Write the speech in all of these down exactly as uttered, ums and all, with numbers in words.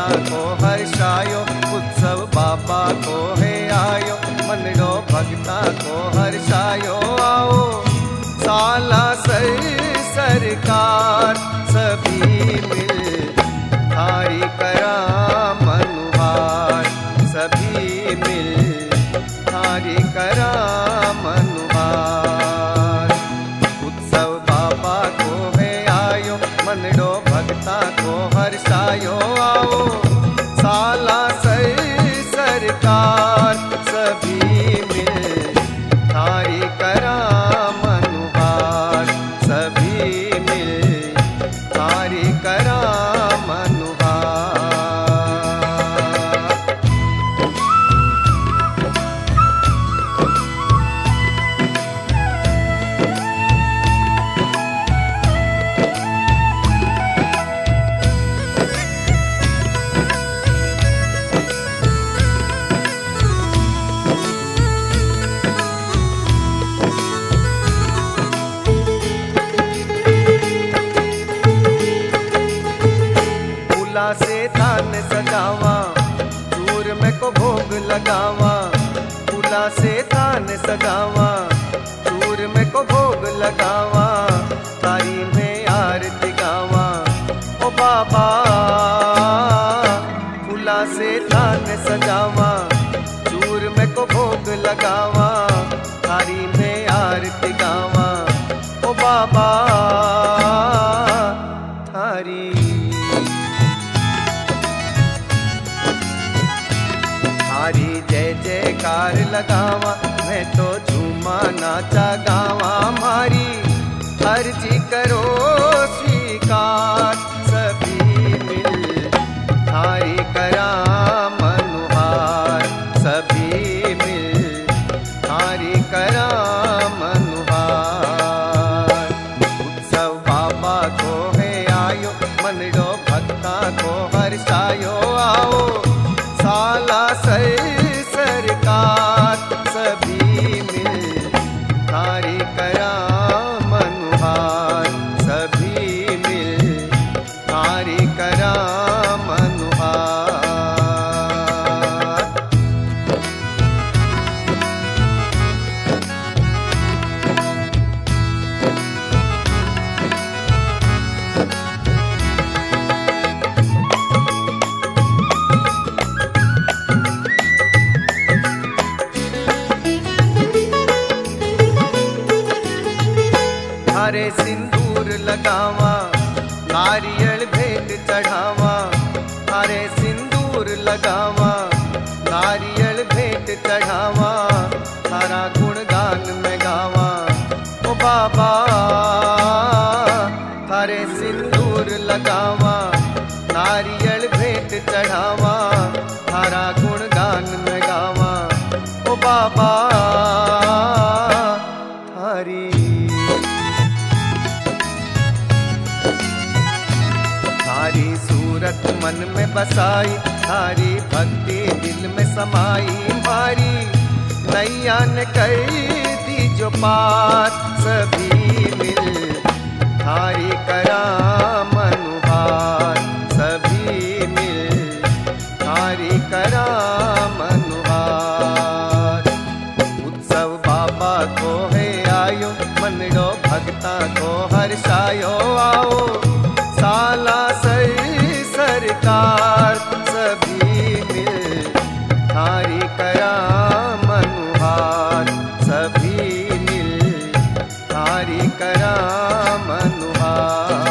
को हर्षायो, उत्सव बाबा को है आयो, मनडो भक्ता को हर्षायो। आओ साला सर सरकार सभी मिल थारी करा मनुहार, सभी मिल थारी करा मनुहार। उत्सव बाबा को है आयो, मनडो भक्ता को हर्षायो। आओ साला सर सरकार सभी मिल थारी करा मनुहार, सभी मिल थारी करा मनुहार। फूला से थान सजावा, चूर में को भोग लगावा। फूला से थान सजावा, चूर में को भोग लगावा, तारी में आरती गावा। ओ बाबा फूला से थान सजावा, चूर में को भोग लगावा, तारी में आरती गावा। ओ बाबा थारी थारी जय जयकार लगावा, मैं तो झूमा नाचा गावा। मारी अर्जी करो स्वीकार, सभी मिल थारी करा मनुहार, सभी मिल थारी करा मनुहार। उत्सव बाबा को है आयो, मनडो भक्ता को हर्षायो। आओ साला सर सरकार सभी मिल थारी करा मनुहार, सभी मिल थारी करा मनुहार। थारे सिंदूर लगावा, नारियल भेंट चढ़ावा। थारे सिंदूर लगावा, नारियल भेंट चढ़ावा, थारा गुणगान में गावा। ओ बाबा थारे सिंदूर लगावा, नारियल भेंट चढ़ावा, थारा गुणगान में गावा। ओ बाबा थारी थारी सूरत मन में बसाई, थारी भक्ति दिल में समाई। मारी नैया ने कर दी जो पार, सभी मिल थारी करा मनुहार, सभी मिल थारी करा मनुहार। उत्सव बाबा को है आयो, मनडो भक्ता को हर्षायो। आओ साला सर सरकार सभी मिल थारी करा मनुहार, सभी मिल थारी करा मनुहार।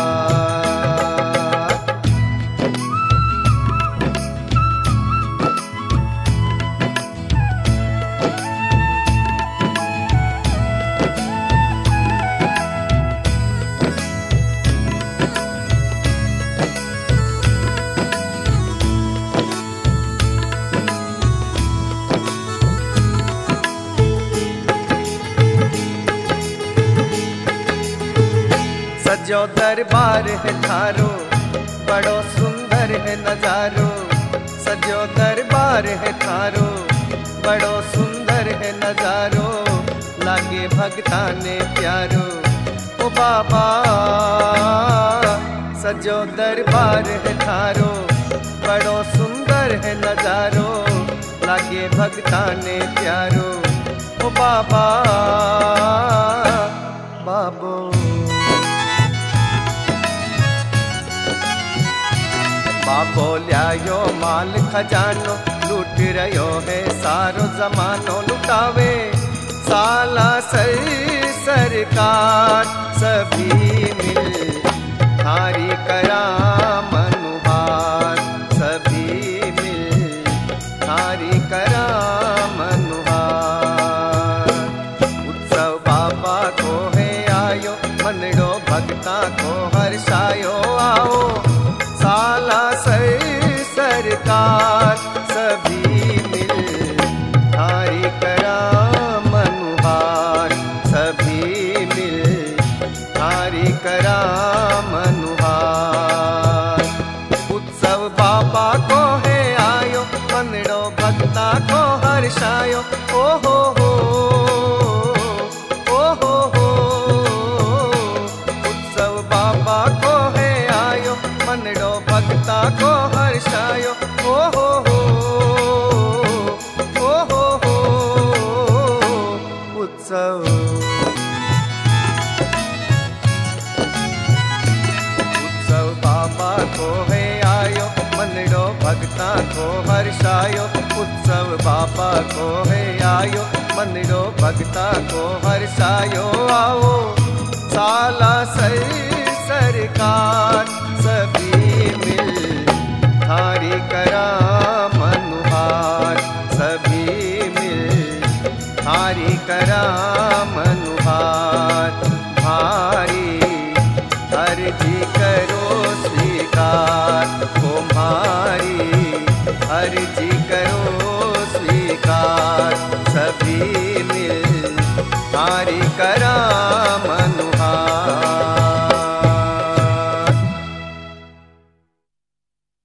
सजो दरबार है थारो, बड़ो सुंदर है नजारो। सजो दरबार है थारो, बड़ो सुंदर है नजारो। लागे भगता ने प्यारो, ओ बाबा सजो दरबार है थारो, बड़ो सुंदर है नजारो, लागे भगता ने प्यारो। ओ बाबा बाबो बाबो ल्यायो माल खजानो, लूट रयो है सारो जमानो। लुटावे साला सर सरकार, सभी मिल थारी करा मनुहार, सभी मिल थारी करा मनुहार। उत्सव बाबा को है आयो, मनड़ो भक्ता को हर्षायो। आओ साला सर सरकार, सभी मिल थारी करा मनुहार, सभी मिल थारी करा मनुहार। उत्सव बाबा को है आयो, मनड़ो भक्ता को हर्षायो। ओ हो हो ओ हो हो उत्सव बाबा को है आयो, मनड़ो भक्ता को हर्षायो। ओ हो हो ओ हो हो उत्सव उत्सव बाबा को है आयो, मनड़ो भक्ता को हर्षायो। उत्सव बाबा को है आयो, मनड़ो भक्ता को हर्षायो। आओ